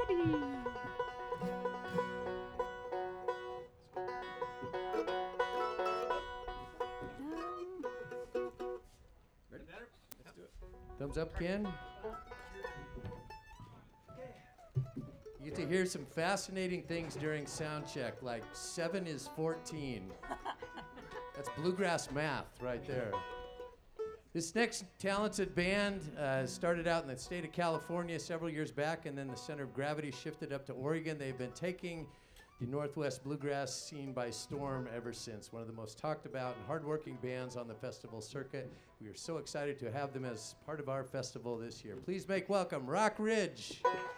Thumbs up, Ken. You get to hear some fascinating things during sound check, like 7 is 14. That's bluegrass math right there. This next talented band started out in the state of California several years back, and then the center of gravity shifted up to Oregon. They've been taking the Northwest bluegrass scene by storm ever since. One of the most talked about and hardworking bands on the festival circuit. We are so excited to have them as part of our festival this year. Please make welcome Rock Ridge.